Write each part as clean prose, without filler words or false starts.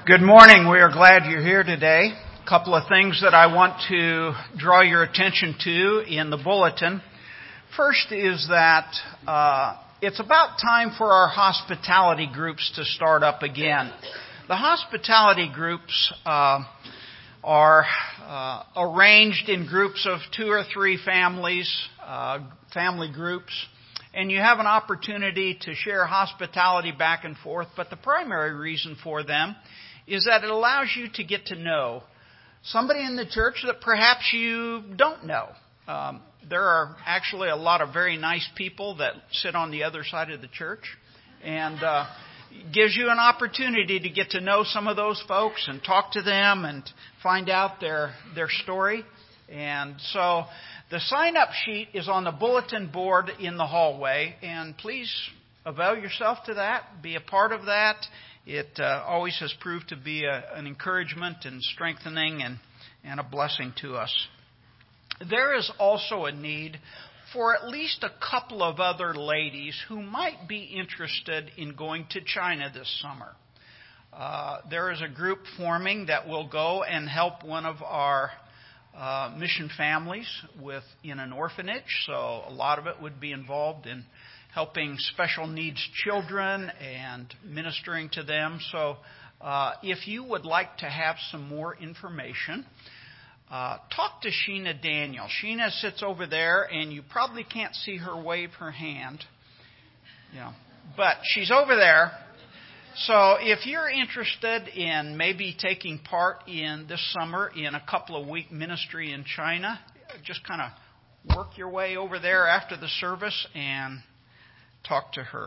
Good morning. We are glad you're here today. A couple of things that I want to draw your attention to in the bulletin. First is that it's about time for our hospitality groups to start up again. The hospitality groups are arranged in groups of 2 or 3 families, family groups, and you have an opportunity to share hospitality back and forth. But the primary reason for them is that it allows you to get to know somebody in the church that perhaps you don't know. There are actually a lot of very nice people that sit on the other side of the church, and gives you an opportunity to get to know some of those folks and talk to them and find out their story. And so the sign-up sheet is on the bulletin board in the hallway, and please avail yourself to that, be a part of that. It always has proved to be an encouragement and strengthening and a blessing to us. There is also a need for at least a couple of other ladies who might be interested in going to China this summer. There is a group forming that will go and help one of our mission families in an orphanage. So a lot of it would be involved in helping special needs children and ministering to them. So if you would like to have some more information, talk to Sheena Daniel. Sheena sits over there, and you probably can't see her wave her hand. But she's over there. So if you're interested in maybe taking part in this summer in a couple of week ministry in China, just kind of work your way over there after the service and talk to her.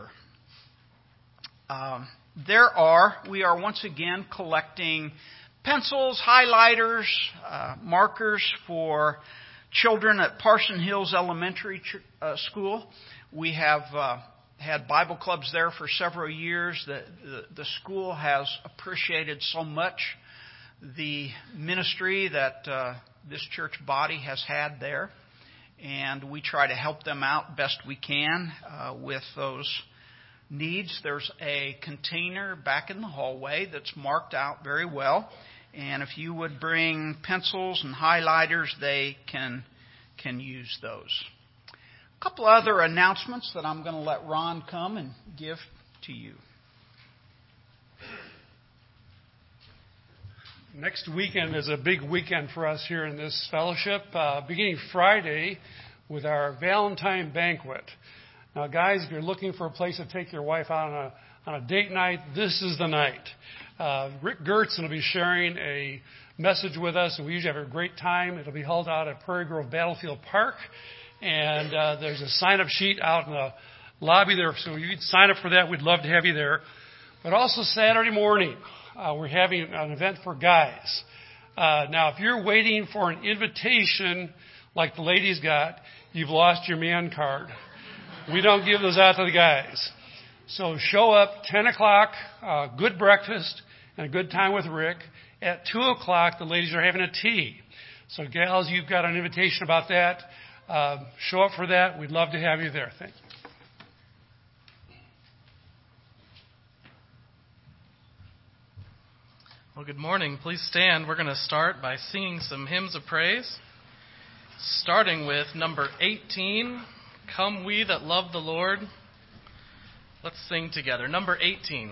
We are once again collecting pencils, highlighters, markers for children at Parson Hills Elementary School. We have had Bible clubs there for several years. The school has appreciated so much the ministry that this church body has had there. And we try to help them out best we can with those needs. There's a container back in the hallway that's marked out very well. And if you would bring pencils and highlighters, they can use those. A couple other announcements that I'm going to let Ron come and give to you. Next weekend is a big weekend for us here in this fellowship, beginning Friday with our Valentine banquet. Now, guys, if you're looking for a place to take your wife out on a date night, this is the night. Rick Gertz will be sharing a message with us, and we usually have a great time. It'll be held out at Prairie Grove Battlefield Park, and there's a sign-up sheet out in the lobby there, so you can sign up for that. We'd love to have you there. But also Saturday morning, we're having an event for guys. Now, if you're waiting for an invitation like the ladies got, you've lost your man card. We don't give those out to the guys. So show up 10 o'clock, good breakfast, and a good time with Rick. At 2 o'clock, the ladies are having a tea. So gals, you've got an invitation about that. Show up for that. We'd love to have you there. Thank you. Well, good morning. Please stand. We're going to start by singing some hymns of praise, starting with number 18, Come We That Love the Lord. Let's sing together. Number 18.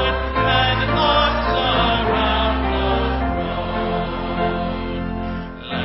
La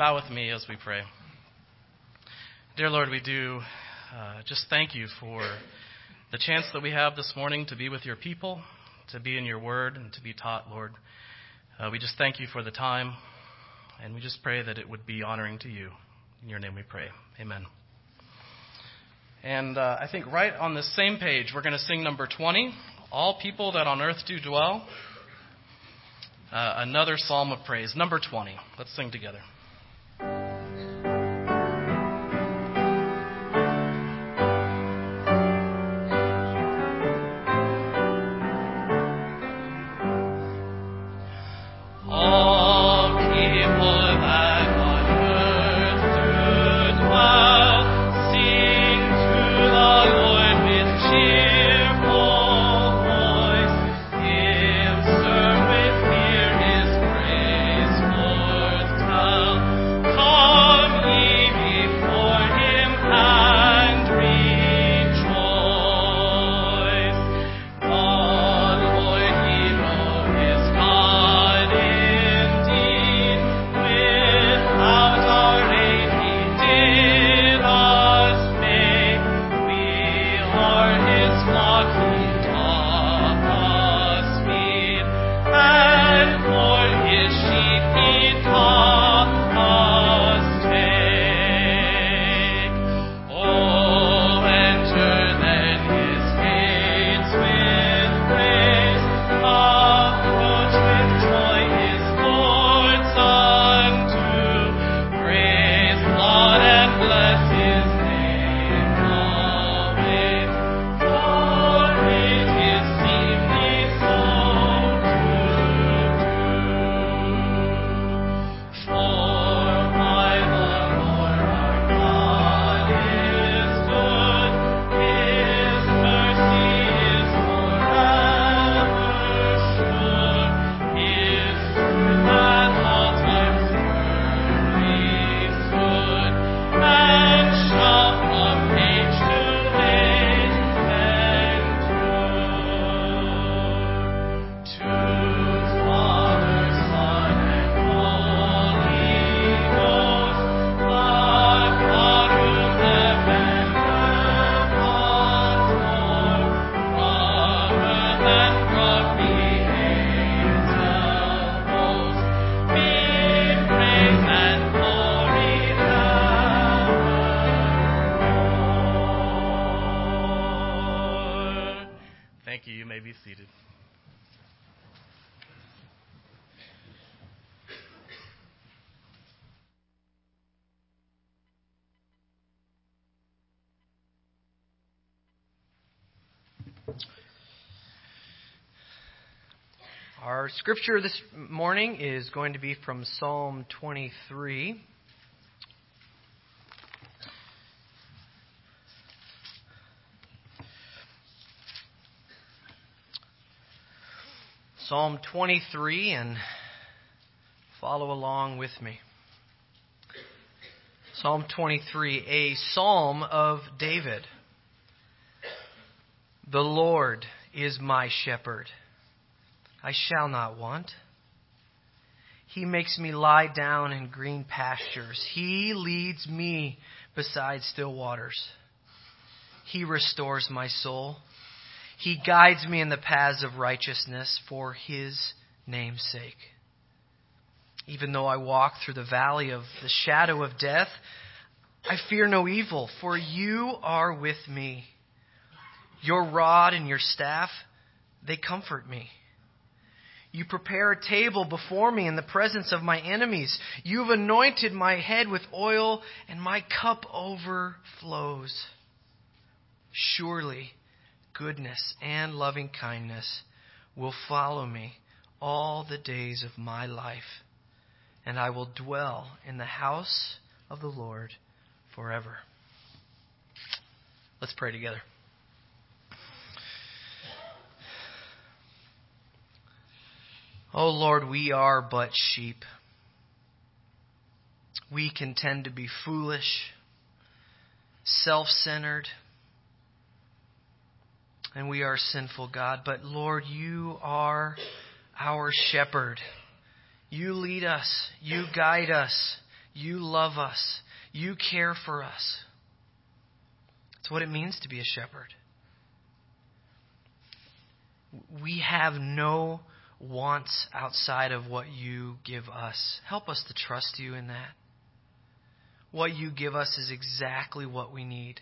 bow with me as we pray. Dear Lord, we do just thank you for the chance that we have this morning to be with your people, to be in your word, and to be taught, Lord. We just thank you for the time, and we just pray that it would be honoring to you. In your name we pray. Amen. And I think right on the same page, we're going to sing number 20, All People That on Earth Do Dwell. Another psalm of praise, number 20. Let's sing together. Our scripture this morning is going to be from Psalm 23. Psalm 23, and follow along with me. Psalm 23, a psalm of David. The Lord is my shepherd. I shall not want. He makes me lie down in green pastures. He leads me beside still waters. He restores my soul. He guides me in the paths of righteousness for His name's sake. Even though I walk through the valley of the shadow of death, I fear no evil, for you are with me. Your rod and your staff, they comfort me. You prepare a table before me in the presence of my enemies. You've anointed my head with oil, and my cup overflows. Surely, goodness and loving kindness will follow me all the days of my life, and I will dwell in the house of the Lord forever. Let's pray together. Oh Lord, we are but sheep. We can tend to be foolish, self-centered, and we are sinful, God. But Lord, you are our shepherd. You lead us. You guide us. You love us. You care for us. It's what it means to be a shepherd. We have no wants outside of what you give us. Help us to trust you in that. What you give us is exactly what we need.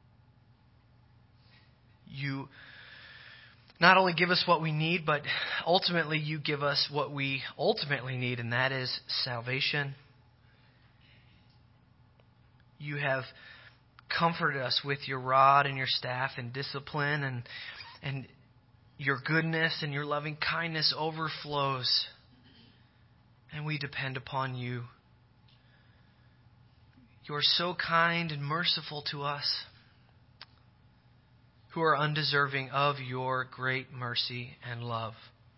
You not only give us what we need, but ultimately you give us what we ultimately need, and that is salvation. You have comforted us with your rod and your staff and discipline, and your goodness and your loving kindness overflows. And we depend upon you. You are so kind and merciful to us who are undeserving of your great mercy and love.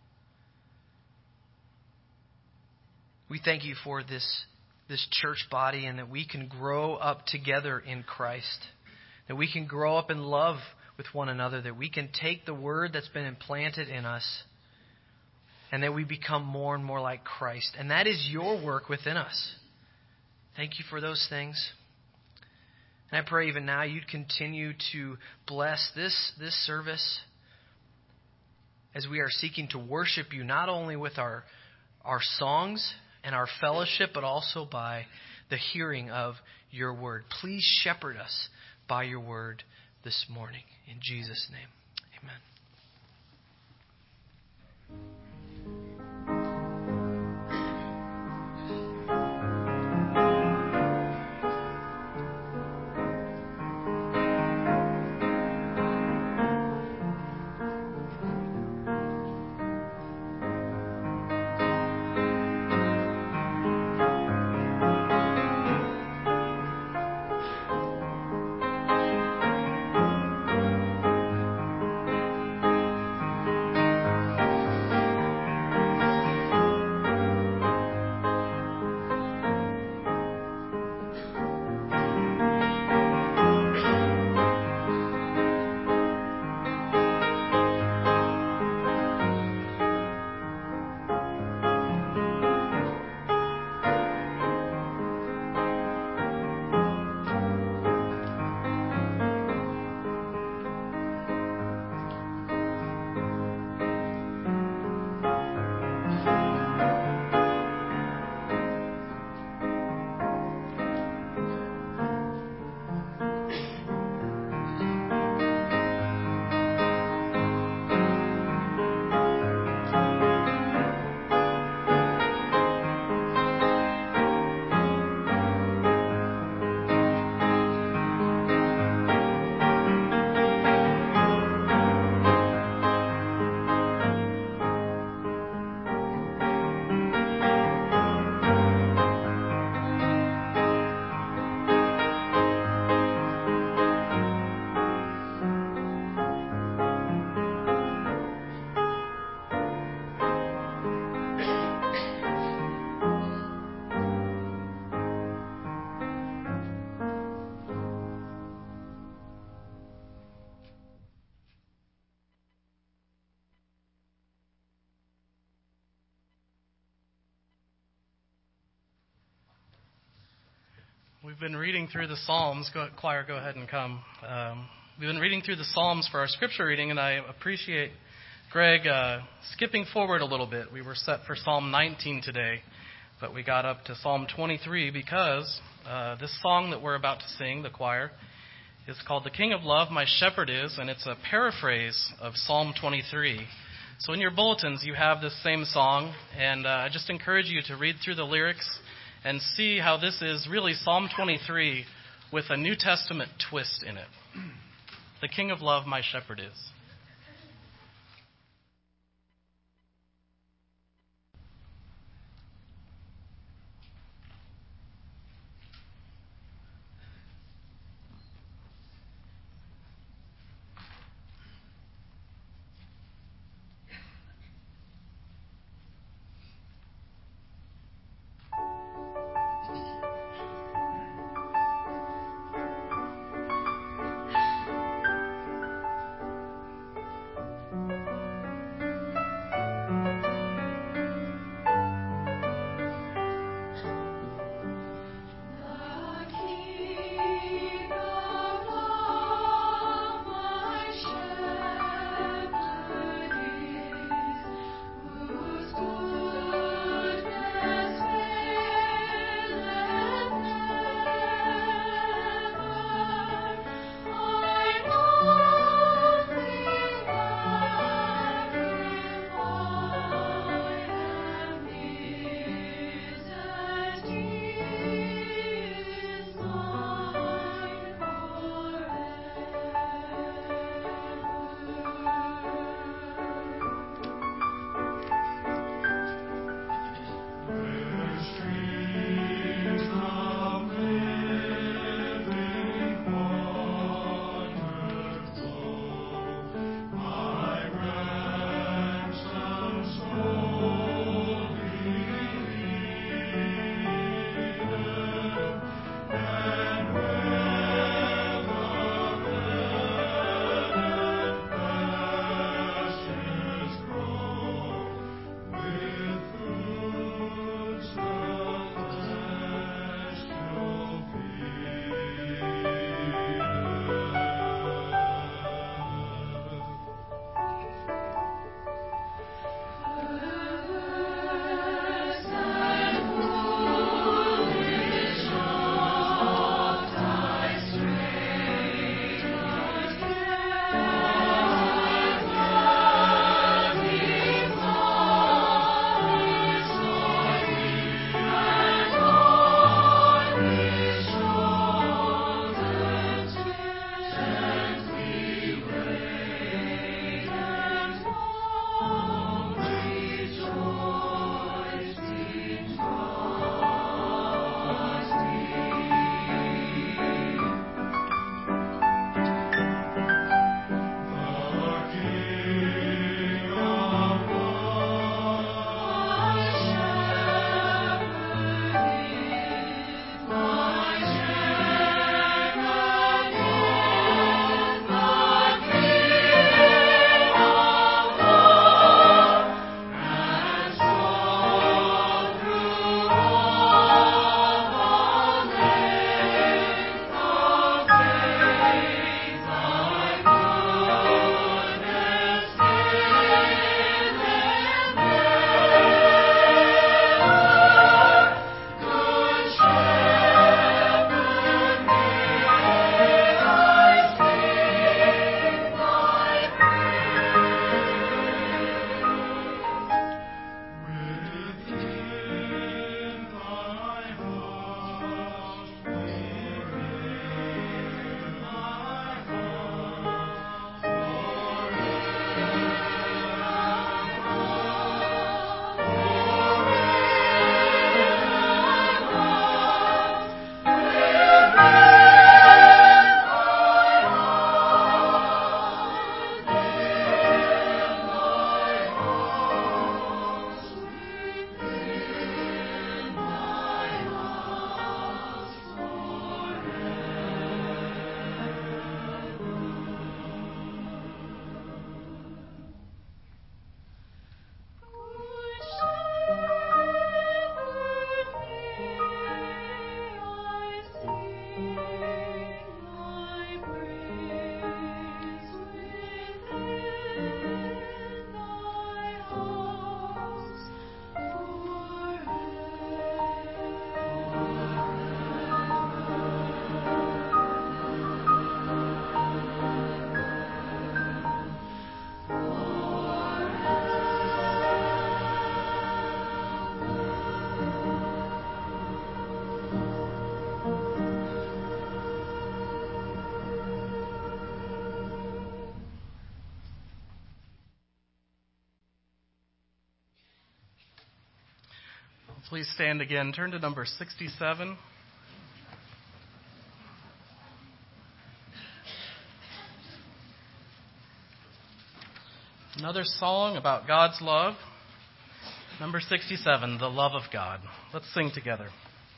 We thank you for this church body, and that we can grow up together in Christ. That we can grow up in love with one another. That we can take the word that's been implanted in us, and that we become more and more like Christ. And that is your work within us. Thank you for those things. And I pray even now you'd continue to bless this service as we are seeking to worship you, not only with our songs and our fellowship, but also by the hearing of your word. Please shepherd us by your word this morning. In Jesus' name, amen. We've been reading through the Psalms. Choir, go ahead and come. We've been reading through the Psalms for our scripture reading, and I appreciate Greg skipping forward a little bit. We were set for Psalm 19 today, but we got up to Psalm 23 because this song that we're about to sing, the choir, is called "The King of Love, My Shepherd Is," and it's a paraphrase of Psalm 23. So in your bulletins, you have this same song, and I just encourage you to read through the lyrics and see how this is really Psalm 23 with a New Testament twist in it. The King of Love, my shepherd is. Please stand again. Turn to number 67. Another song about God's love. Number 67, The Love of God. Let's sing together.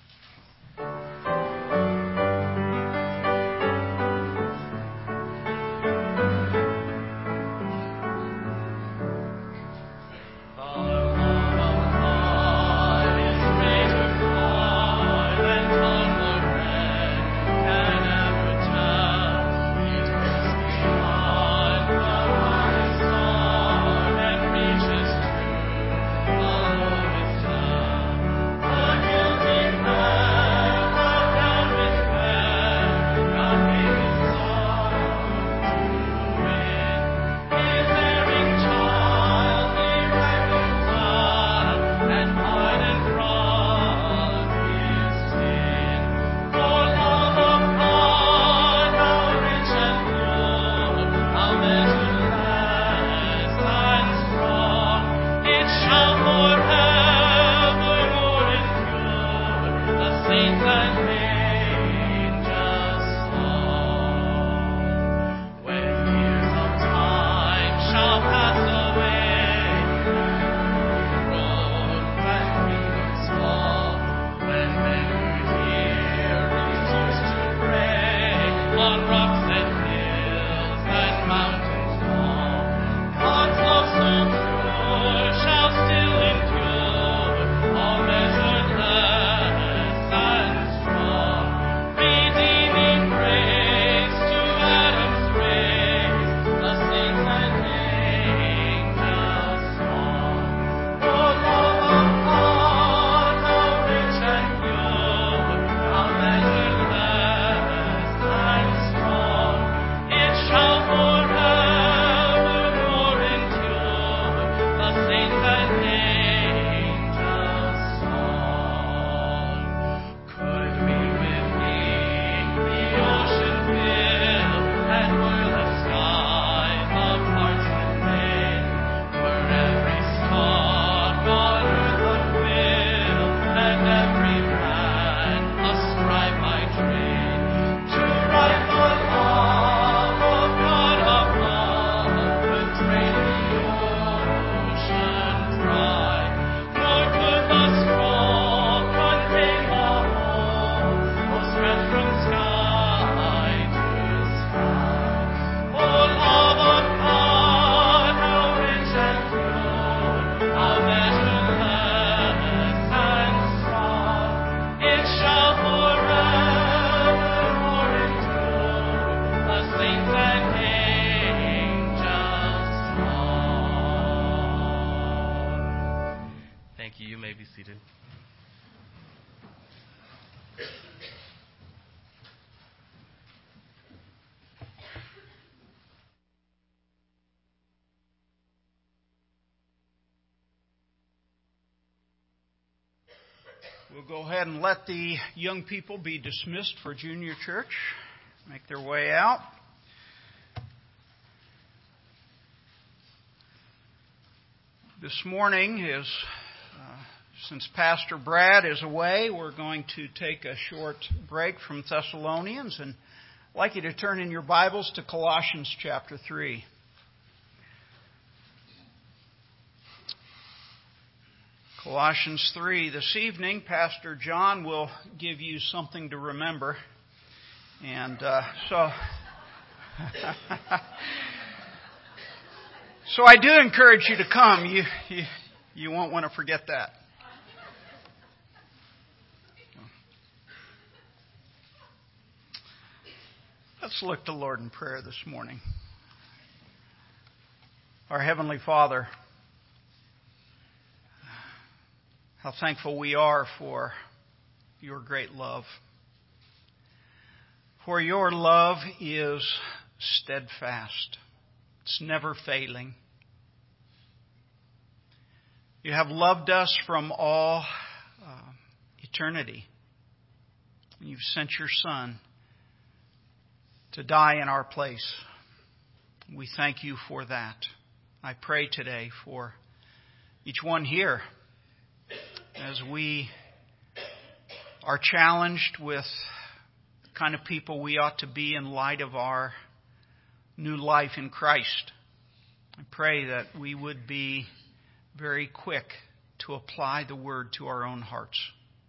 We'll go ahead and let the young people be dismissed for junior church, make their way out. This morning since Pastor Brad is away, we're going to take a short break from Thessalonians, and I'd like you to turn in your Bibles to Colossians chapter 3. Colossians 3. This evening, Pastor John will give you something to remember. And so I do encourage you to come. You won't want to forget that. Let's look to the Lord in prayer this morning. Our Heavenly Father, how thankful we are for your great love. For your love is steadfast. It's never failing. You have loved us from all eternity. You've sent your Son to die in our place. We thank you for that. I pray today for each one here as we are challenged with the kind of people we ought to be in light of our new life in Christ. I pray that we would be very quick to apply the Word to our own hearts.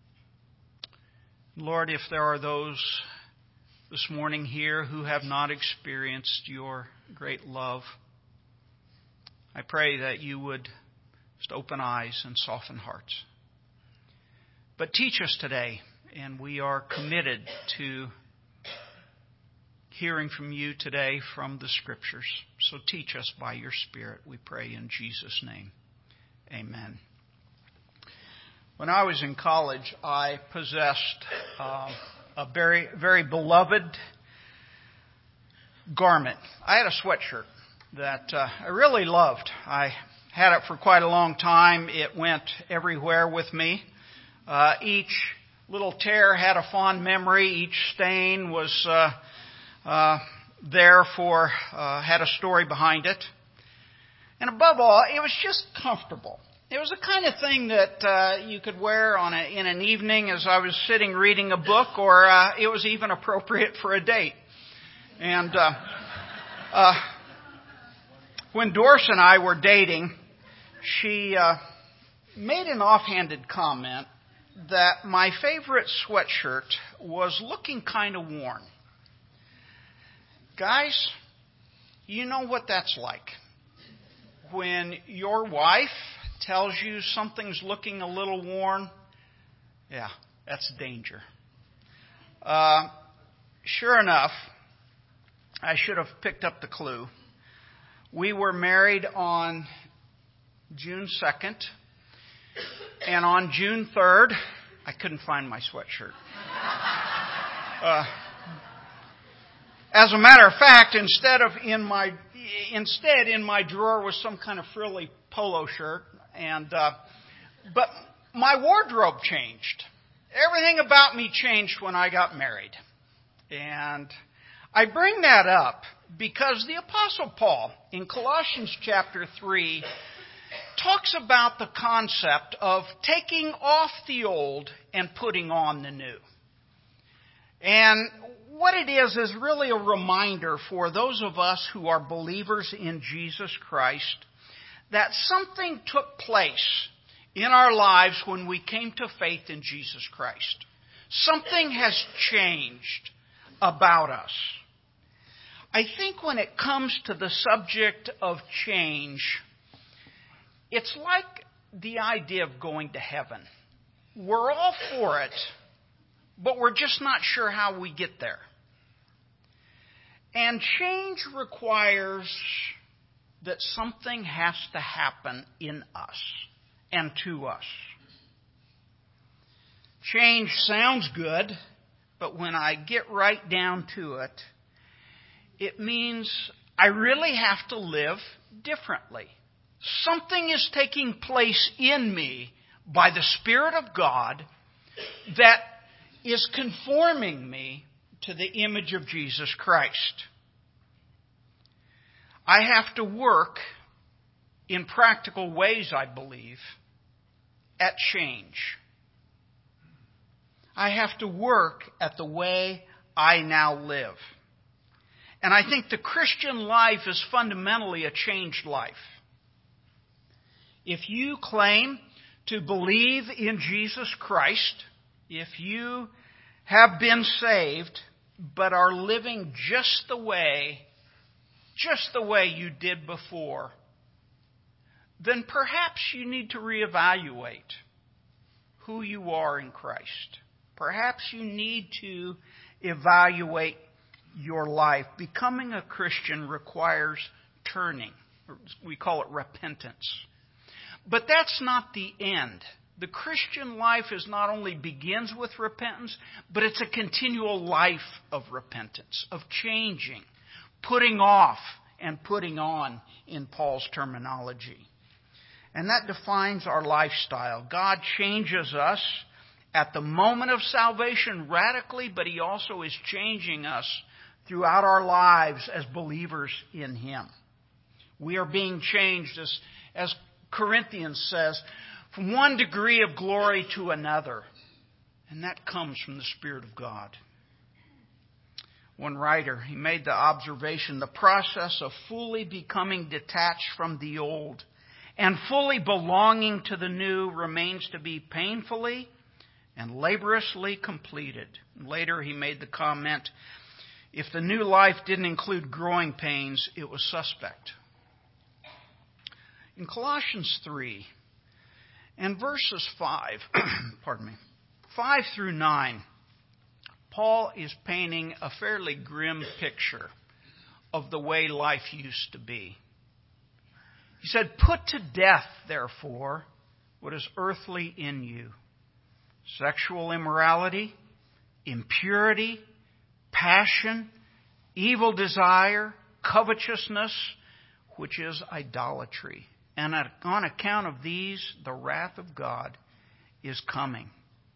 Lord, if there are those this morning here who have not experienced your great love, I pray that you would just open eyes and soften hearts. But teach us today, and we are committed to hearing from you today from the Scriptures. So teach us by your Spirit, we pray in Jesus' name. Amen. When I was in college, I possessed a very, very beloved garment. I had a sweatshirt that I really loved. I had it for quite a long time. It went everywhere with me. Each little tear had a fond memory. Each stain was had a story behind it. And above all, it was just comfortable. It was the kind of thing that you could wear in an evening as I was sitting reading a book, or it was even appropriate for a date. And when Doris and I were dating, she made an offhanded comment that my favorite sweatshirt was looking kind of worn. Guys, you know what that's like. When your wife tells you something's looking a little worn, yeah, that's danger. Sure enough, I should have picked up the clue. We were married on June 2nd, and on June 3rd, I couldn't find my sweatshirt. As a matter of fact, instead in my drawer was some kind of frilly polo shirt, but my wardrobe changed. Everything about me changed when I got married. And I bring that up because the Apostle Paul in Colossians chapter 3 talks about the concept of taking off the old and putting on the new. And what it is really a reminder for those of us who are believers in Jesus Christ that something took place in our lives when we came to faith in Jesus Christ. Something has changed about us. I think when it comes to the subject of change, it's like the idea of going to heaven. We're all for it, but we're just not sure how we get there. And change requires that something has to happen in us and to us. Change sounds good, but when I get right down to it, it means I really have to live differently. Something is taking place in me by the Spirit of God that is conforming me to the image of Jesus Christ. I have to work in practical ways, I believe, at change. I have to work at the way I now live. And I think the Christian life is fundamentally a changed life. If you claim to believe in Jesus Christ, if you have been saved, but are living just the way you did before, then perhaps you need to reevaluate who you are in Christ. Perhaps you need to evaluate your life. Becoming a Christian requires turning. We call it repentance. But that's not the end. The Christian life not only begins with repentance, but it's a continual life of repentance, of changing, putting off and putting on in Paul's terminology. And that defines our lifestyle. God changes us at the moment of salvation radically, but He also is changing us throughout our lives as believers in Him. We are being changed, as Corinthians says, from one degree of glory to another. And that comes from the Spirit of God. One writer, he made the observation, the process of fully becoming detached from the old and fully belonging to the new remains to be painfully and laboriously completed. Later he made the comment, if the new life didn't include growing pains, it was suspect. In Colossians 3 and verses 5 through 9, Paul is painting a fairly grim picture of the way life used to be. He said, "Put to death, therefore, what is earthly in you: sexual immorality, impurity, passion, evil desire, covetousness, which is idolatry. And on account of these, the wrath of God is coming."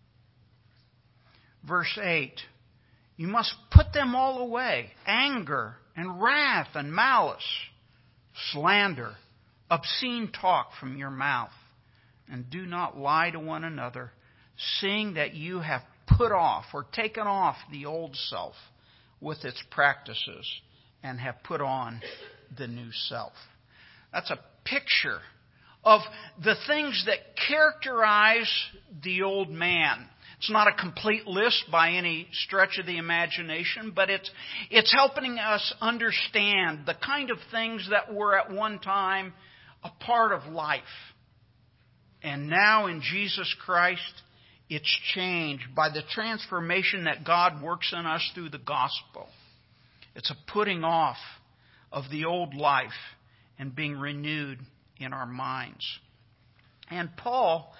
Verse 8, "You must put them all away: anger and wrath and malice, slander, obscene talk from your mouth. And do not lie to one another, seeing that you have put off or taken off the old self with its practices and have put on the new self." That's a picture of the things that characterize the old man. It's not a complete list by any stretch of the imagination, but it's helping us understand the kind of things that were at one time a part of life. And now in Jesus Christ, it's changed by the transformation that God works in us through the gospel. It's a putting off of the old life and being renewed in our minds. And God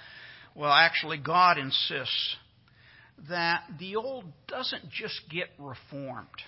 insists that the old doesn't just get reformed.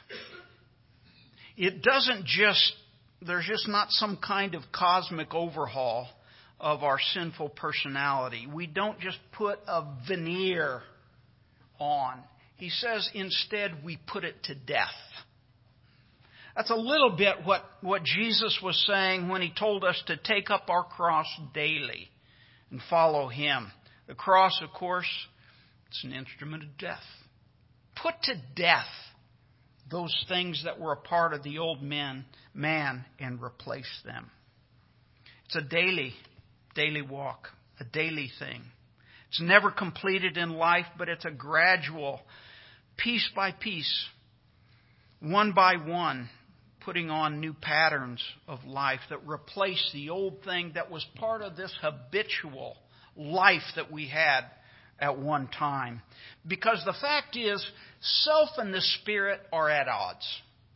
There's just not some kind of cosmic overhaul of our sinful personality. We don't just put a veneer on. He says instead we put it to death. That's a little bit what Jesus was saying when he told us to take up our cross daily and follow him. The cross, of course, it's an instrument of death. Put to death those things that were a part of the old man and replace them. It's a daily walk, a daily thing. It's never completed in life, but it's a gradual, piece by piece, one by one, putting on new patterns of life that replace the old thing that was part of this habitual life that we had at one time. Because the fact is, self and the Spirit are at odds.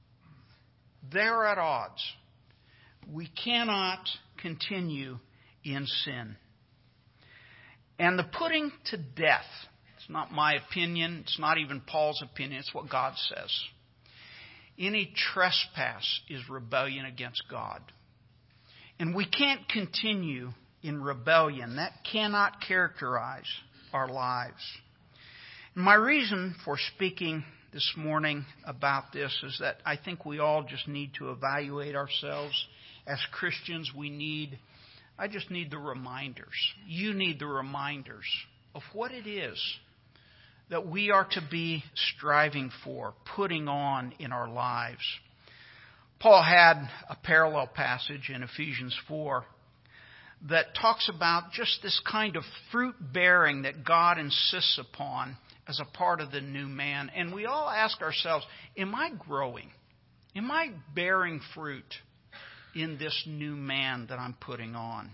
They're at odds. We cannot continue in sin. And the putting to death, it's not my opinion, it's not even Paul's opinion, it's what God says. Any trespass is rebellion against God. And we can't continue in rebellion. That cannot characterize our lives. My reason for speaking this morning about this is that I think we all just need to evaluate ourselves. As Christians, I just need the reminders. You need the reminders of what it is that we are to be striving for, putting on in our lives. Paul had a parallel passage in Ephesians 4 that talks about just this kind of fruit bearing that God insists upon as a part of the new man. And we all ask ourselves, am I growing? Am I bearing fruit in this new man that I'm putting on?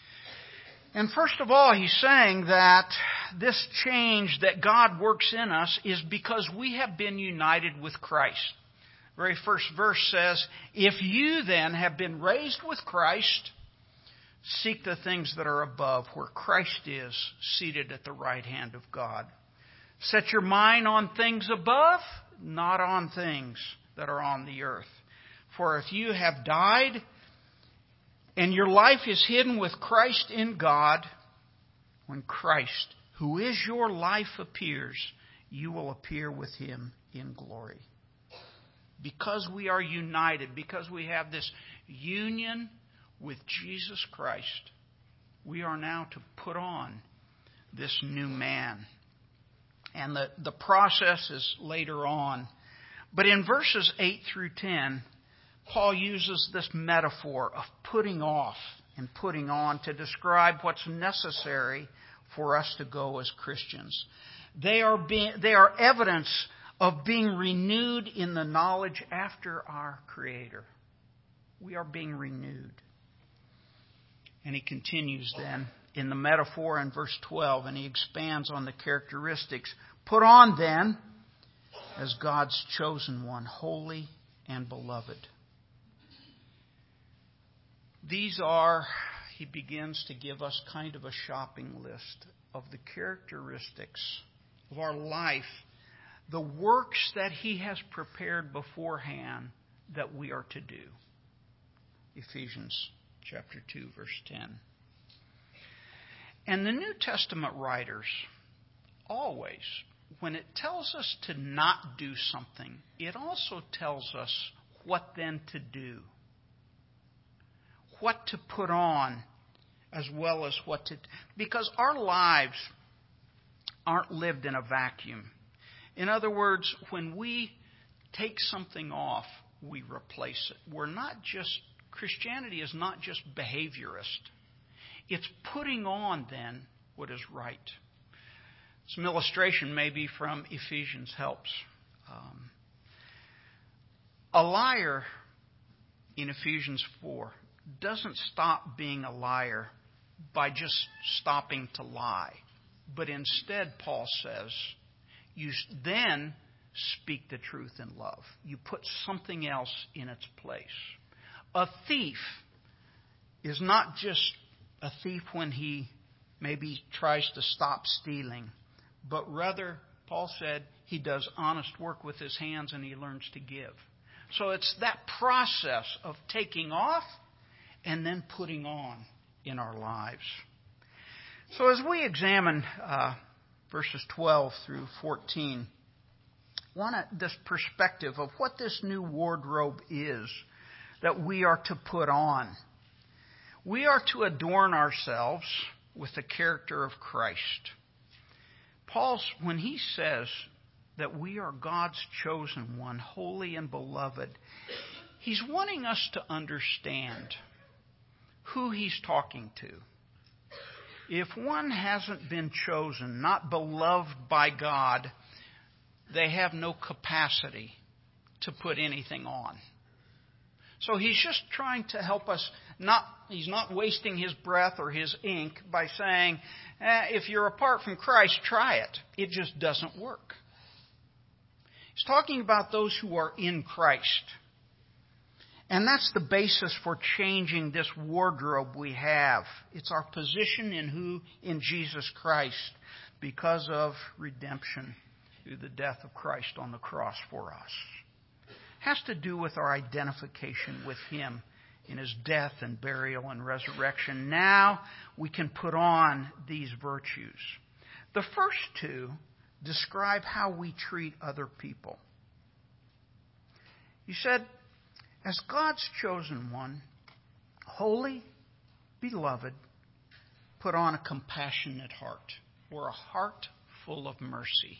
And first of all, he's saying that this change that God works in us is because we have been united with Christ. The very first verse says, "If you then have been raised with Christ, seek the things that are above, where Christ is, seated at the right hand of God. Set your mind on things above, not on things that are on the earth. For if you have died, and your life is hidden with Christ in God, when Christ, who is your life, appears, you will appear with him in glory." Because we are united, because we have this union with Jesus Christ, We are now to put on this new man. And the process is later on. But in verses 8 through 10, Paul uses this metaphor of putting off and putting on to describe what's necessary for us to go as Christians. They are evidence of being renewed in the knowledge after our Creator. We are being renewed. And he continues then in the metaphor in verse 12, and he expands on the characteristics. Put on then, as God's chosen one, holy and beloved. These are, he begins to give us kind of a shopping list of the characteristics of our life, the works that he has prepared beforehand that we are to do. Ephesians chapter 2, verse 10. And the New Testament writers always, when it tells us to not do something, it also tells us what then to do. What to put on as well as what to... Because our lives aren't lived in a vacuum. In other words, when we take something off, we replace it. Christianity is not just behaviorist. It's putting on then what is right. Some illustration maybe from Ephesians helps. A liar in Ephesians 4 doesn't stop being a liar by just stopping to lie. But instead, Paul says, you then speak the truth in love. You put something else in its place. A thief is not just a thief when he maybe tries to stop stealing, but rather, Paul said, he does honest work with his hands and he learns to give. So it's that process of taking off and then putting on in our lives. So as we examine verses 12 through 14, want this perspective of what this new wardrobe is that we are to put on. We are to adorn ourselves with the character of Christ. When he says that we are God's chosen one, holy and beloved, he's wanting us to understand who he's talking to. If one hasn't been chosen, not beloved by God, they have no capacity to put anything on. So he's just trying to help us. He's not wasting his breath or his ink by saying, if you're apart from Christ, try it. It just doesn't work. He's talking about those who are in Christ. And that's the basis for changing this wardrobe we have. It's our position in Jesus Christ because of redemption through the death of Christ on the cross for us. It has to do with our identification with him in his death and burial and resurrection. Now we can put on these virtues. The first two describe how we treat other people. He said, as God's chosen one, holy, beloved, put on a compassionate heart, or a heart full of mercy.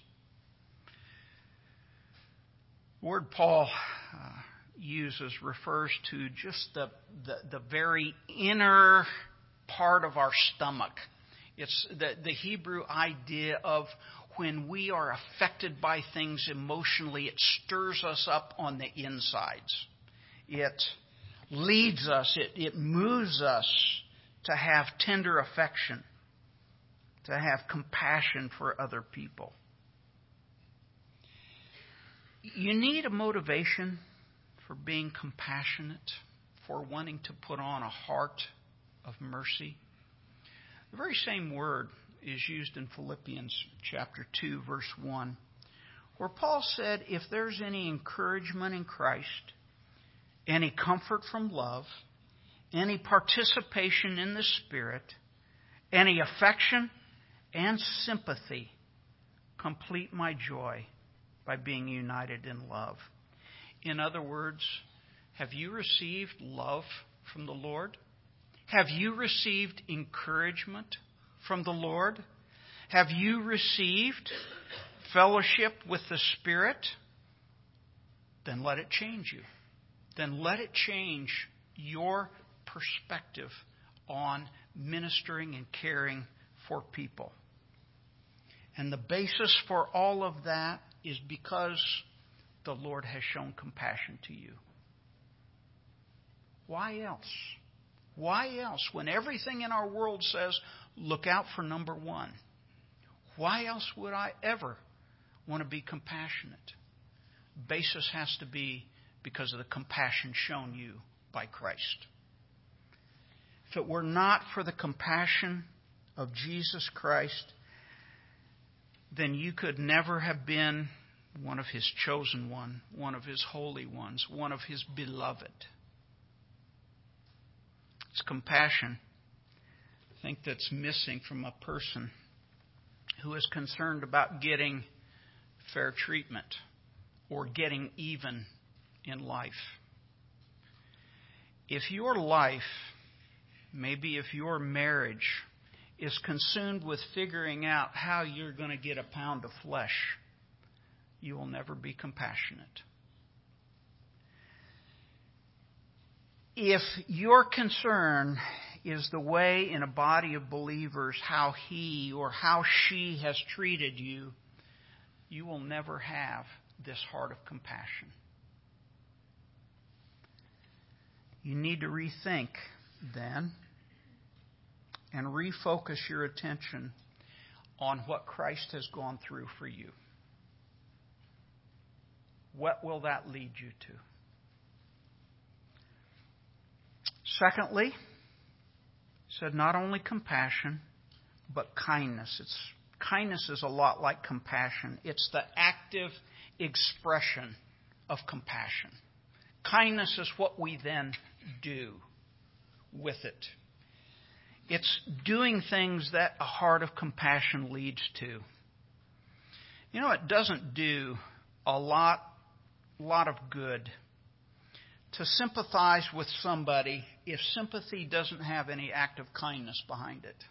The word Paul uses refers to just the very inner part of our stomach. It's the Hebrew idea of when we are affected by things emotionally, it stirs us up on the insides. It leads us, it moves us to have tender affection, to have compassion for other people. You need a motivation for being compassionate, for wanting to put on a heart of mercy. The very same word is used in Philippians chapter 2, verse 1, where Paul said, if there's any encouragement in Christ, any comfort from love, any participation in the Spirit, any affection and sympathy, complete my joy by being united in love. In other words, have you received love from the Lord? Have you received encouragement from the Lord? Have you received fellowship with the Spirit? Then let it change you. Then let it change your perspective on ministering and caring for people. And the basis for all of that is because the Lord has shown compassion to you. Why else? Why else? When everything in our world says, look out for number one. Why else would I ever want to be compassionate? Basis has to be because of the compassion shown you by Christ. If it were not for the compassion of Jesus Christ, then you could never have been one of His chosen one of His holy ones, one of His beloved. It's compassion, I think, that's missing from a person who is concerned about getting fair treatment or getting even in life. If your life, maybe if your marriage, is consumed with figuring out how you're going to get a pound of flesh, you will never be compassionate. If your concern is the way in a body of believers how he or how she has treated you, you will never have this heart of compassion. You need to rethink then and refocus your attention on what Christ has gone through for you. What will that lead you to? Secondly, he said not only compassion, but kindness. Kindness is a lot like compassion. It's the active expression of compassion. Kindness is what we then do with it. It's doing things that a heart of compassion leads to. You know, it doesn't do a lot of good to sympathize with somebody if sympathy doesn't have any act of kindness behind it.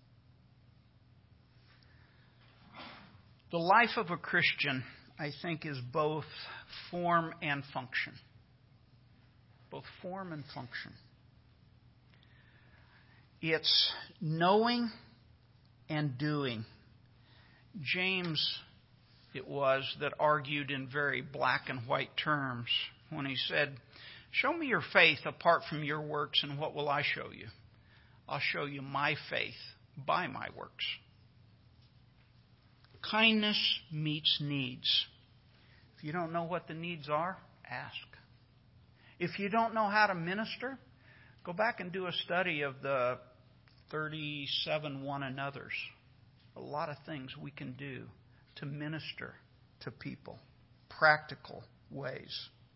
The life of a Christian, I think, is both form and function. Both form and function. It's knowing and doing. James, it was, that argued in very black and white terms when he said, show me your faith apart from your works, and what will I show you? I'll show you my faith by my works. Kindness meets needs. If you don't know what the needs are, ask. If you don't know how to minister, go back and do a study of the 37 one another's. A lot of things we can do to minister to people. Practical ways.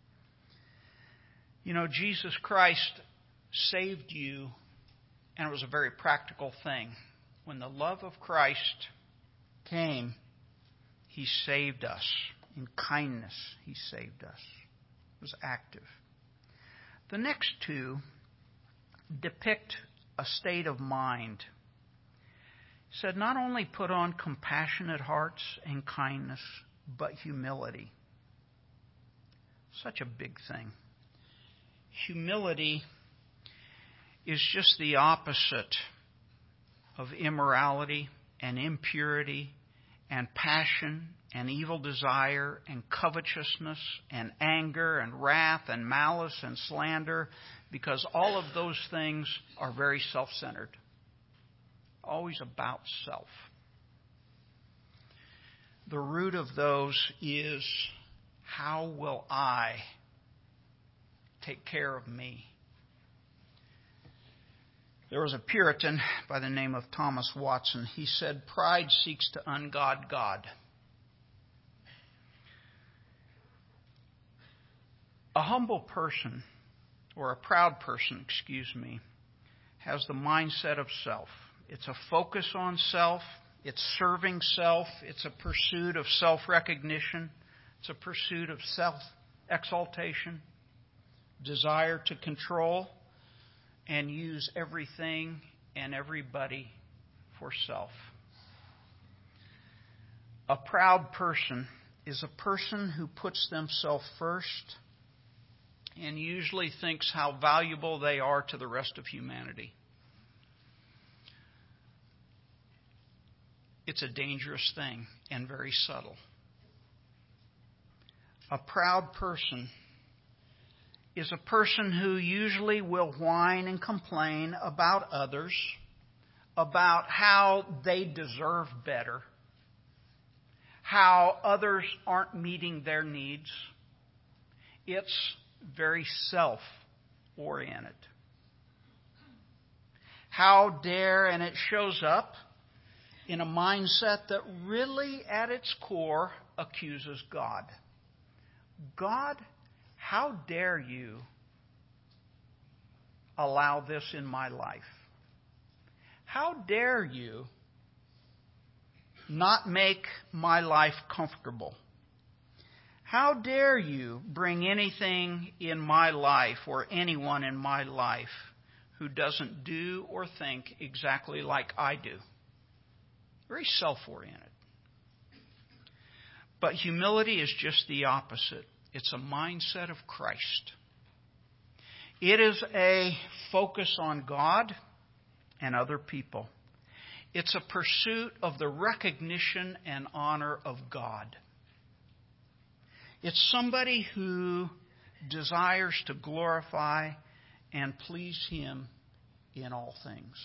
You know, Jesus Christ saved you, and it was a very practical thing. When the love of Christ came, He saved us. In kindness, He saved us. It was active. The next two depict a state of mind. He said, not only put on compassionate hearts and kindness, but humility. Such a big thing. Humility is just the opposite of immorality and impurity and passion and evil desire and covetousness and anger and wrath and malice and slander, because all of those things are very self-centered. Always about self. The root of those is, how will I take care of me? There was a Puritan by the name of Thomas Watson. He said, pride seeks to ungod God. A humble person, or a proud person, has the mindset of self. It's a focus on self. It's serving self. It's a pursuit of self-recognition. It's a pursuit of self-exaltation, desire to control, and use everything and everybody for self. A proud person is a person who puts themselves first and usually thinks how valuable they are to the rest of humanity. It's a dangerous thing and very subtle. A proud person is a person who usually will whine and complain about others, about how they deserve better, how others aren't meeting their needs. It's very self-oriented. How dare, and it shows up in a mindset that really at its core accuses God. God, how dare you allow this in my life? How dare you not make my life comfortable? How dare you bring anything in my life or anyone in my life who doesn't do or think exactly like I do? Very self-oriented. But humility is just the opposite. It's a mindset of Christ. It is a focus on God and other people. It's a pursuit of the recognition and honor of God. It's somebody who desires to glorify and please Him in all things.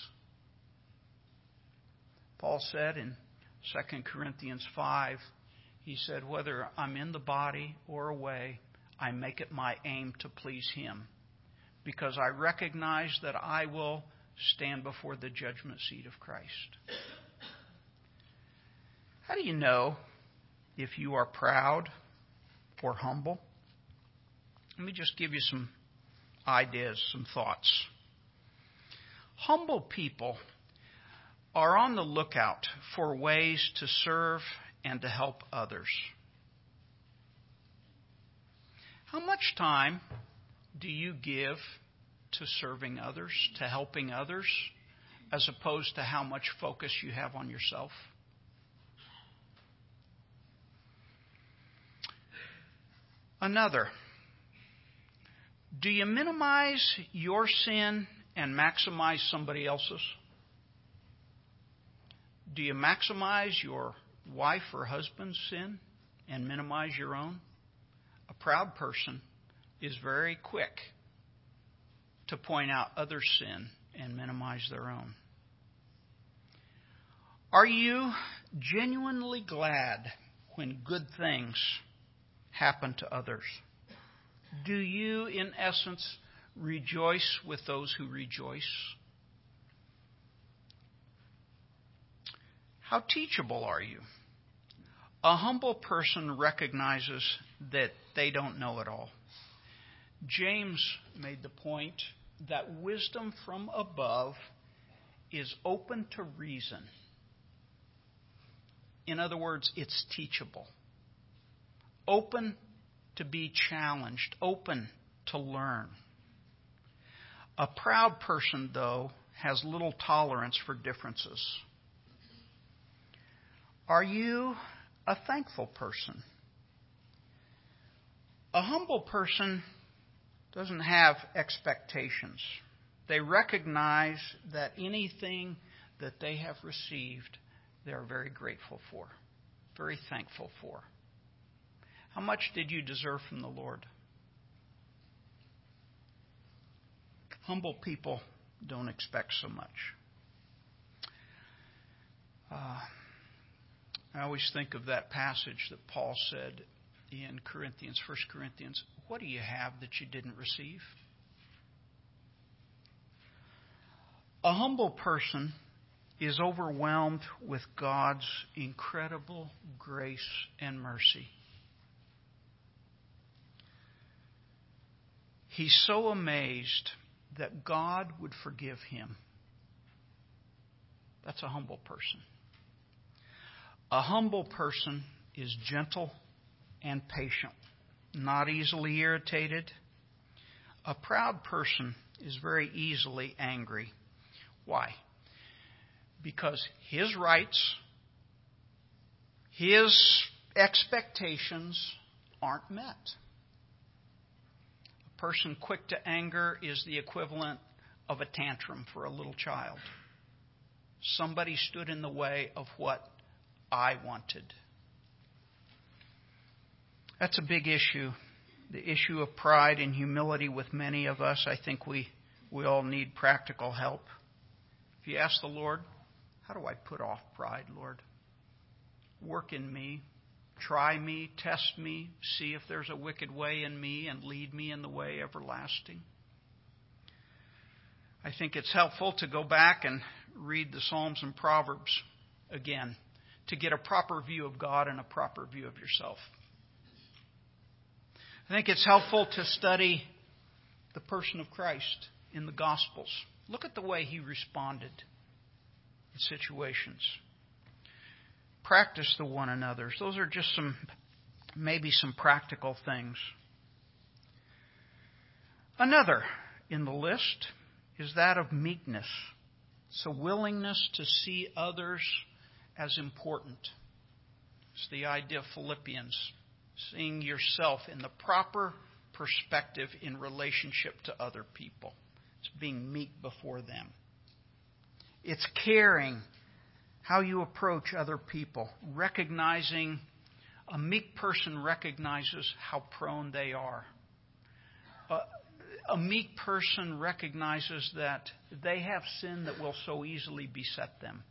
Paul said in 2 Corinthians 5, he said, whether I'm in the body or away, I make it my aim to please Him, because I recognize that I will stand before the judgment seat of Christ. How do you know if you are proud or humble? Let me just give you some ideas, some thoughts. Humble people are on the lookout for ways to serve and to help others. How much time do you give to serving others, to helping others, as opposed to how much focus you have on yourself? Another, do you minimize your sin and maximize somebody else's? Do you maximize your wife or husband's sin and minimize your own? A proud person is very quick to point out others' sin and minimize their own. Are you genuinely glad when good things happen to others? Do you, in essence, rejoice with those who rejoice? How teachable are you? A humble person recognizes that they don't know it all. James made the point that wisdom from above is open to reason. In other words, it's teachable. Open to be challenged, open to learn. A proud person, though, has little tolerance for differences. Are you a thankful person? A humble person doesn't have expectations. They recognize that anything that they have received, they're very grateful for, very thankful for. How much did you deserve from the Lord? Humble people don't expect so much. I always think of that passage that Paul said in Corinthians, 1 Corinthians. What do you have that you didn't receive? A humble person is overwhelmed with God's incredible grace and mercy. He's so amazed that God would forgive him. That's a humble person. A humble person is gentle and patient, not easily irritated. A proud person is very easily angry. Why? Because his rights, his expectations aren't met. A person quick to anger is the equivalent of a tantrum for a little child. Somebody stood in the way of what I wanted. That's a big issue. The issue of pride and humility with many of us. I think we all need practical help. If you ask the Lord, how do I put off pride, Lord? Work in me. Try me, test me, see if there's a wicked way in me, and lead me in the way everlasting. I think it's helpful to go back and read the Psalms and Proverbs again to get a proper view of God and a proper view of yourself. I think it's helpful to study the person of Christ in the Gospels. Look at the way he responded in situations. Practice the one another's. Those are just maybe some practical things. Another in the list is that of meekness. It's a willingness to see others as important. It's the idea of Philippians, seeing yourself in the proper perspective in relationship to other people. It's being meek before them. It's caring how you approach other people, recognizing a meek person recognizes how prone they are. A meek person recognizes that they have sin that will so easily beset them.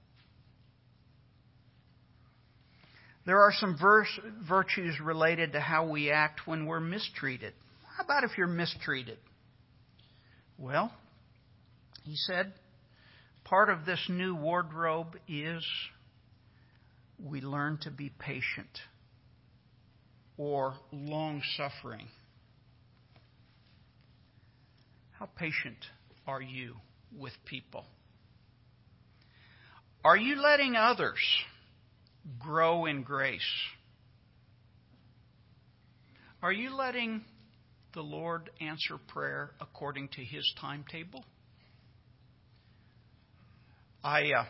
There are some virtues related to how we act when we're mistreated. How about if you're mistreated? Well, he said, part of this new wardrobe is we learn to be patient or long-suffering. How patient are you with people? Are you letting others grow in grace? Are you letting the Lord answer prayer according to His timetable? I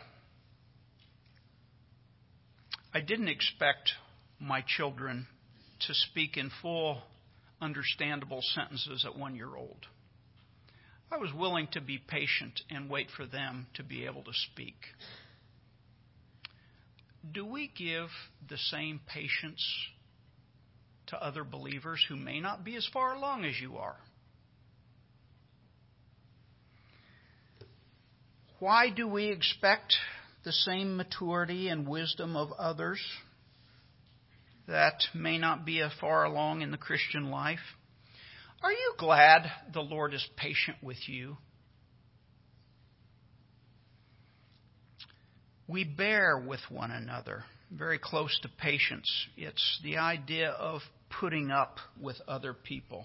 didn't expect my children to speak in full, understandable sentences at 1 year old. I was willing to be patient and wait for them to be able to speak. Do we give the same patience to other believers who may not be as far along as you are? Why do we expect the same maturity and wisdom of others that may not be as far along in the Christian life? Are you glad the Lord is patient with you? We bear with one another. Very close to patience. It's the idea of putting up with other people.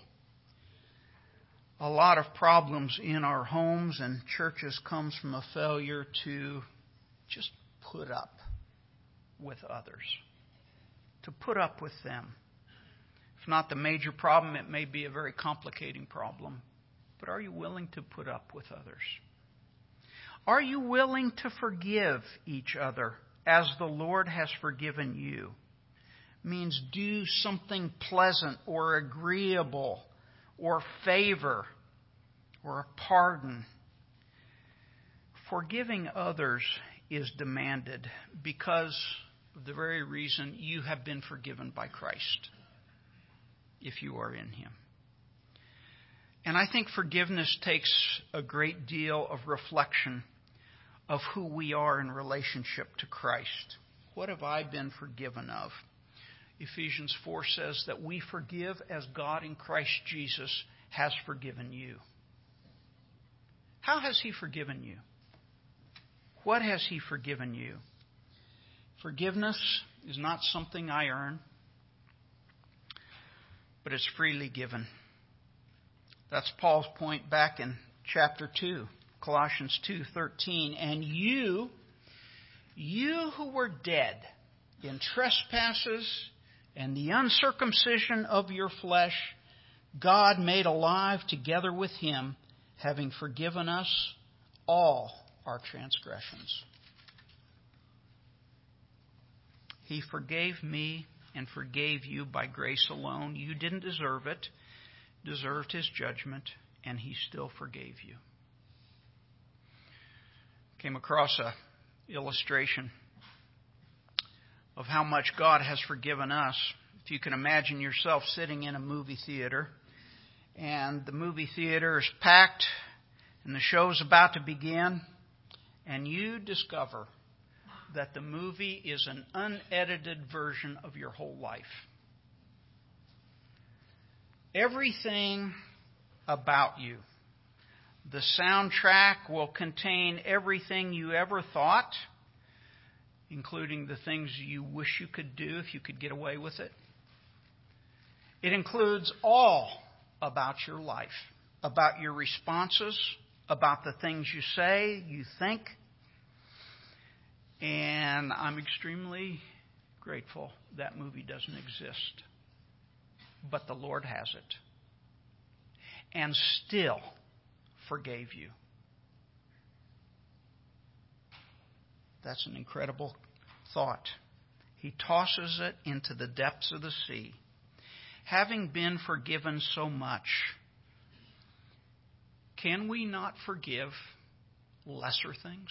A lot of problems in our homes and churches comes from a failure to just put up with others. To put up with them. If not the major problem, it may be a very complicating problem. But are you willing to put up with others? Are you willing to forgive each other as the Lord has forgiven you? It means do something pleasant or agreeable or favor or a pardon. Forgiving others is demanded because of the very reason you have been forgiven by Christ, if you are in Him. And I think forgiveness takes a great deal of reflection of who we are in relationship to Christ. What have I been forgiven of? Ephesians 4 says that we forgive as God in Christ Jesus has forgiven you. How has He forgiven you? What has He forgiven you? Forgiveness is not something I earn, but it's freely given. That's Paul's point back in chapter 2, Colossians 2:13. And you who were dead in trespasses and the uncircumcision of your flesh, God made alive together with Him, having forgiven us all our transgressions. He forgave me and forgave you by grace alone. You didn't deserve it, deserved His judgment, and He still forgave you. Came across a illustration of how much God has forgiven us. If you can imagine yourself sitting in a movie theater, and the movie theater is packed, and the show's about to begin, and you discover that the movie is an unedited version of your whole life. Everything about you. The soundtrack will contain everything you ever thought, including the things you wish you could do if you could get away with it. It includes all about your life, about your responses, about the things you say, you think. And I'm extremely grateful that movie doesn't exist. But the Lord has it. And still forgave you. That's an incredible thought. He tosses it into the depths of the sea. Having been forgiven so much, can we not forgive lesser things?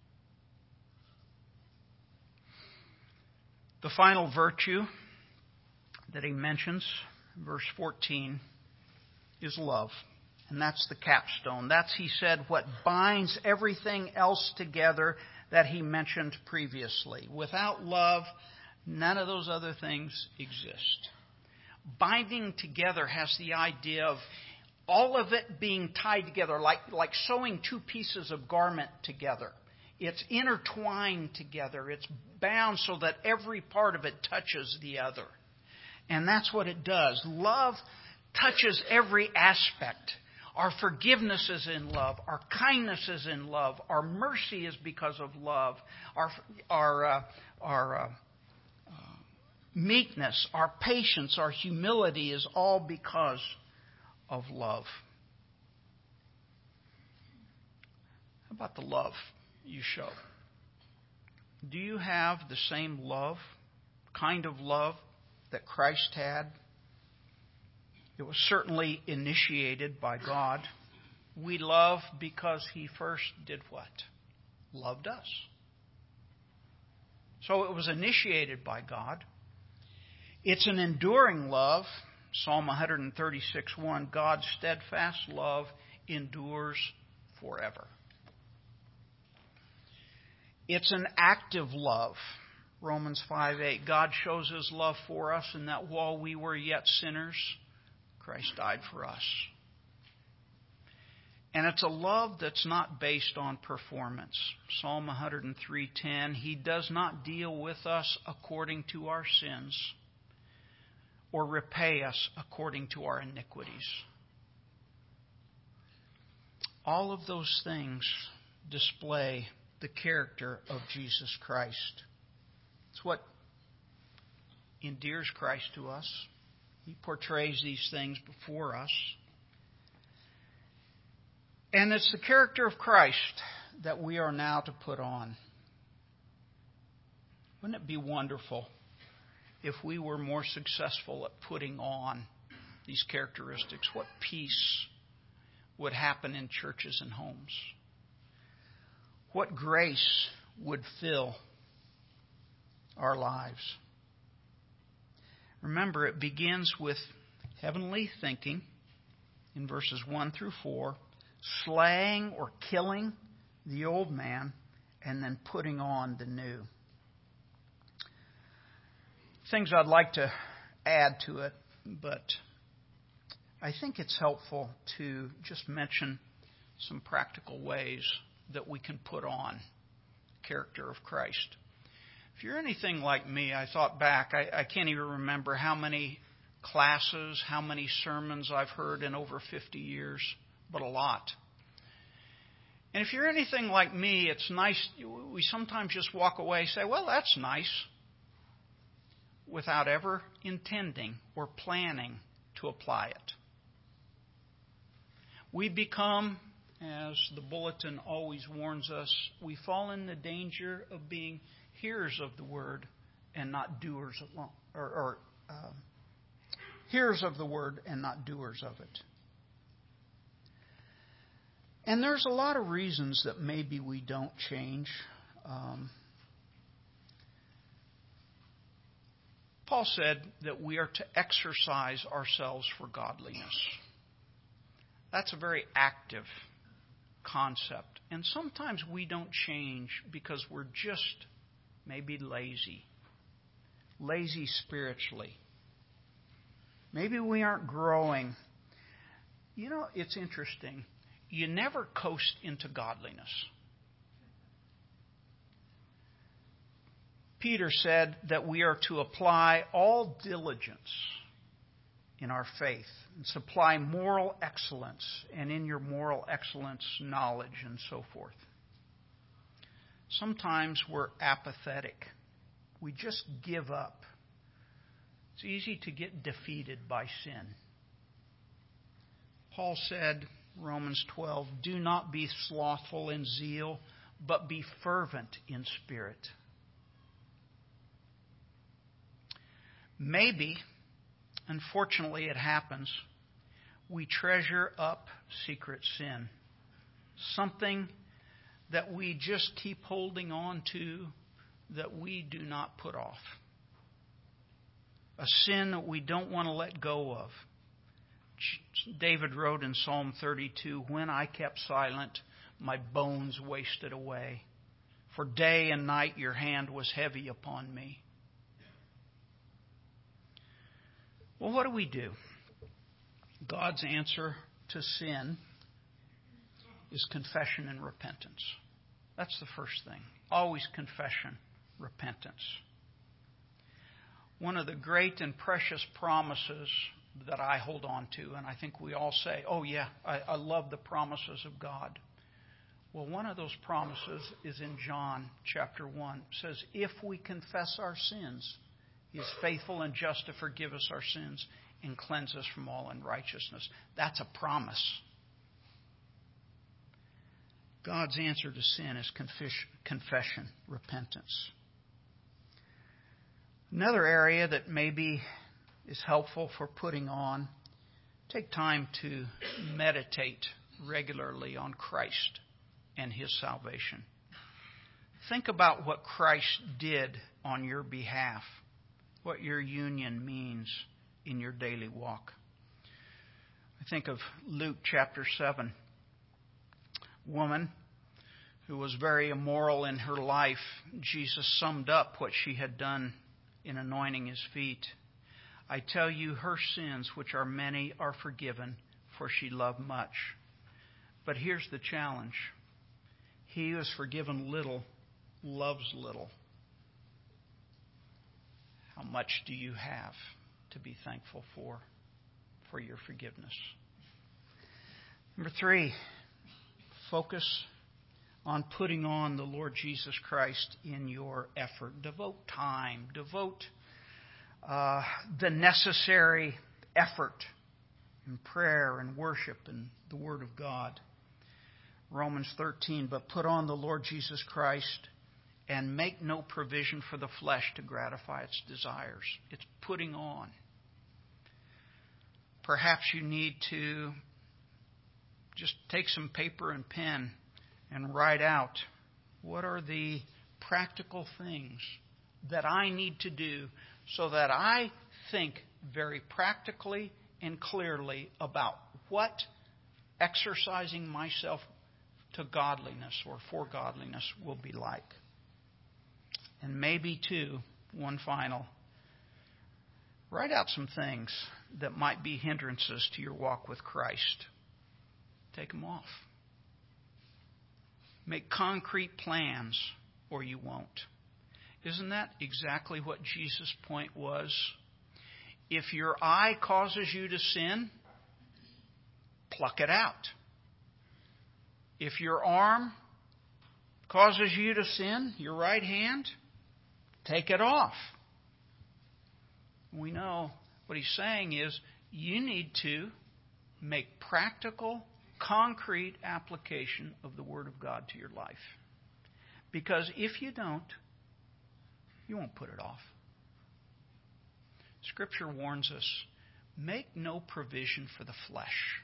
The final virtue that he mentions, verse 14, is love. And that's the capstone. That's, he said, what binds everything else together that he mentioned previously. Without love, none of those other things exist. Binding together has the idea of all of it being tied together, like sewing two pieces of garment together. It's intertwined together. It's bound so that every part of it touches the other. And that's what it does. Love touches every aspect. Our forgiveness is in love. Our kindness is in love. Our mercy is because of love. Our meekness, our patience, our humility is all because of love. How about the love you show? Do you have the same love, kind of love that Christ had? It was certainly initiated by God. We love because He first did what? Loved us. So it was initiated by God. It's an enduring love. Psalm 136:1, God's steadfast love endures forever. It's an active love. Romans 5:8, God shows His love for us in that while we were yet sinners, Christ died for us. And it's a love that's not based on performance. Psalm 103:10, He does not deal with us according to our sins or repay us according to our iniquities. All of those things display the character of Jesus Christ. It's what endears Christ to us. He portrays these things before us. And it's the character of Christ that we are now to put on. Wouldn't it be wonderful if we were more successful at putting on these characteristics? What peace would happen in churches and homes? What grace would fill our lives? Remember, it begins with heavenly thinking in verses 1 through 4, slaying or killing the old man, and then putting on the new. Things I'd like to add to it, but I think it's helpful to just mention some practical ways that we can put on the character of Christ. If you're anything like me, I thought back, I can't even remember how many classes, how many sermons I've heard in over 50 years, but a lot. And if you're anything like me, it's nice, we sometimes just walk away and say, well, that's nice, without ever intending or planning to apply it. We become as the bulletin always warns us, we fall in the danger of being hearers of the word and not doers alone, or hearers of the word and not doers of it. And there's a lot of reasons that maybe we don't change. Paul said that we are to exercise ourselves for godliness. That's a very active concept. And sometimes we don't change because we're just maybe lazy spiritually. Maybe we aren't growing. You know, it's interesting. You never coast into godliness. Peter said that we are to apply all diligence in our faith and supply moral excellence, and in your moral excellence, knowledge, and so forth. Sometimes we're apathetic. We just give up. It's easy to get defeated by sin. Paul said, Romans 12, do not be slothful in zeal, but be fervent in spirit. Maybe, unfortunately it happens, we treasure up secret sin. Something that we just keep holding on to that we do not put off. A sin that we don't want to let go of. David wrote in Psalm 32, when I kept silent, my bones wasted away. For day and night your hand was heavy upon me. Well, what do? God's answer to sin is confession and repentance. That's the first thing. Always confession, repentance. One of the great and precious promises that I hold on to, and I think we all say, oh yeah, I love the promises of God. Well, one of those promises is in John chapter 1. It says, if we confess our sins, He is faithful and just to forgive us our sins and cleanse us from all unrighteousness. That's a promise. God's answer to sin is confession, repentance. Another area that maybe is helpful for putting on, take time to meditate regularly on Christ and His salvation. Think about what Christ did on your behalf, what your union means in your daily walk. I think of Luke chapter 7. Woman who was very immoral in her life, Jesus summed up what she had done in anointing His feet. I tell you, her sins, which are many, are forgiven, for she loved much. But here's the challenge. He who is forgiven little loves little. How much do you have to be thankful for your forgiveness? Number 3, focus on putting on the Lord Jesus Christ in your effort. Devote time. Devote the necessary effort in prayer and worship and the Word of God. Romans 13, but put on the Lord Jesus Christ and make no provision for the flesh to gratify its desires. It's putting on. Perhaps you need to just take some paper and pen and write out, what are the practical things that I need to do so that I think very practically and clearly about what exercising myself to godliness or for godliness will be like. And maybe, too, one final, write out some things that might be hindrances to your walk with Christ. Take them off. Make concrete plans or you won't. Isn't that exactly what Jesus' point was? If your eye causes you to sin, pluck it out. If your arm causes you to sin, your right hand, take it off. We know what he's saying is you need to make practical concrete application of the Word of God to your life. Because if you don't, you won't put it off. Scripture warns us, make no provision for the flesh.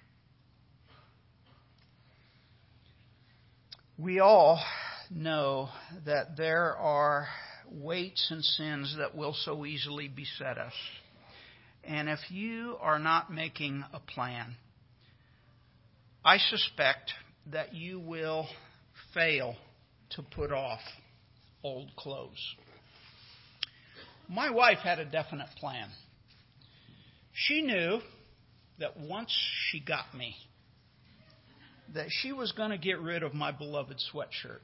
We all know that there are weights and sins that will so easily beset us. And if you are not making a plan, I suspect that you will fail to put off old clothes. My wife had a definite plan. She knew that once she got me, that she was going to get rid of my beloved sweatshirt.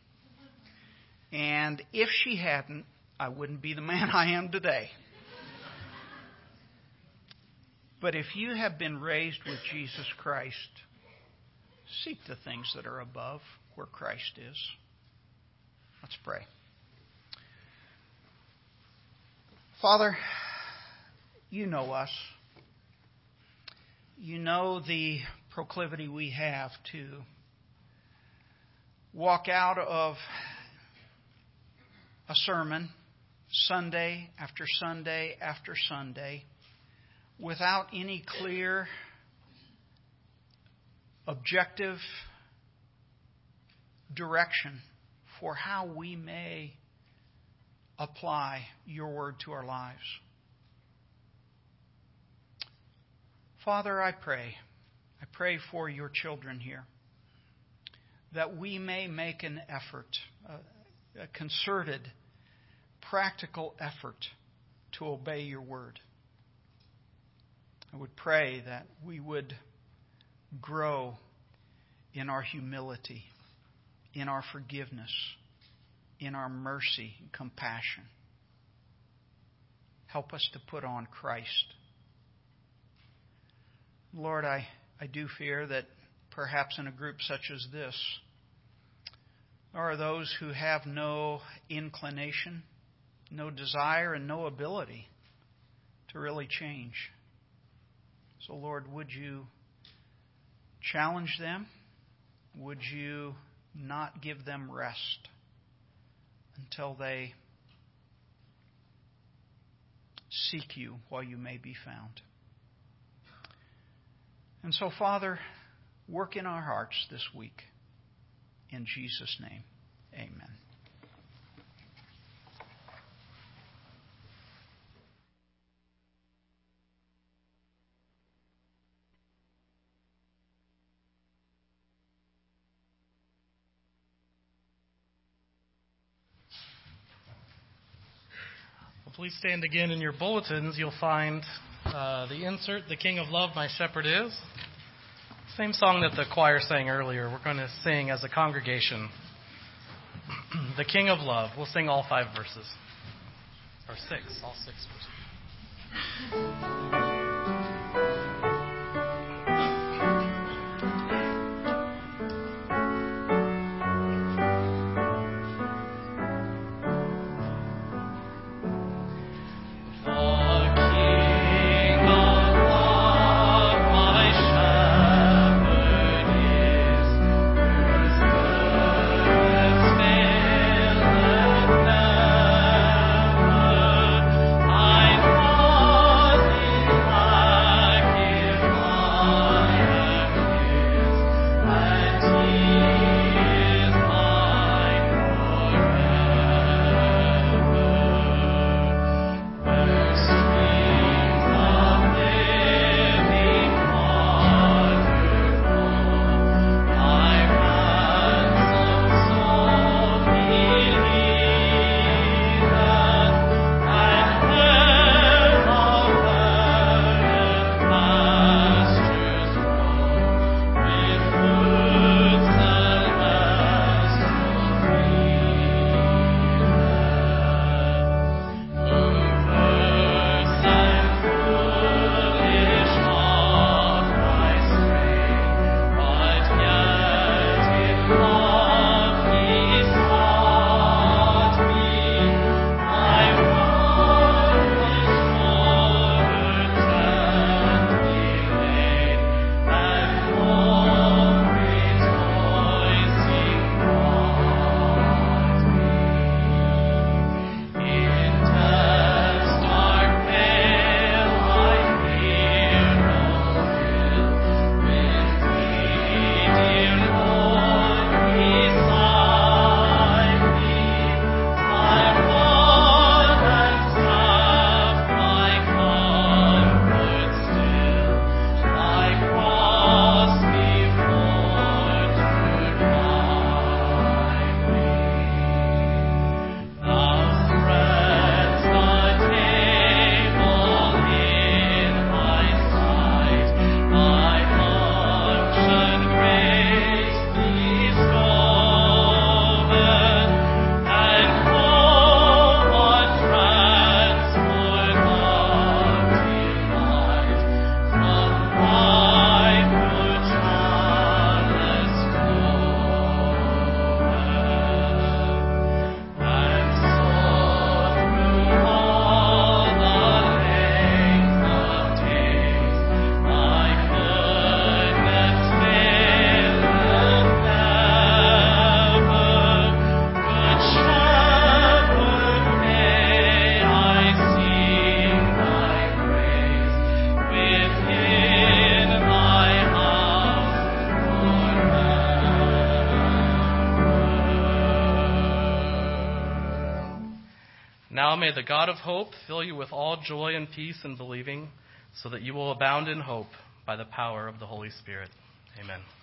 And if she hadn't, I wouldn't be the man I am today. But if you have been raised with Jesus Christ, seek the things that are above, where Christ is. Let's pray. Father, you know us. You know the proclivity we have to walk out of a sermon Sunday after Sunday after Sunday without any clear, objective direction for how we may apply your word to our lives. Father, I pray for your children here that we may make an effort, a concerted, practical effort to obey your word. I would pray that we would grow in our humility, in our forgiveness, in our mercy and compassion. Help us to put on Christ. Lord, I do fear that perhaps in a group such as this, there are those who have no inclination, no desire, and no ability to really change. So, Lord, would you challenge them? Would you not give them rest until they seek you while you may be found? And so, Father, work in our hearts this week. In Jesus' name, amen. Well, please stand again in your bulletins. You'll find the insert, "The King of Love, My Shepherd Is." Same song that the choir sang earlier. We're going to sing as a congregation. "The King of Love." We'll sing all 5 verses. Or 6, all 6 verses. I Now may the God of hope fill you with all joy and peace in believing, so that you will abound in hope by the power of the Holy Spirit. Amen.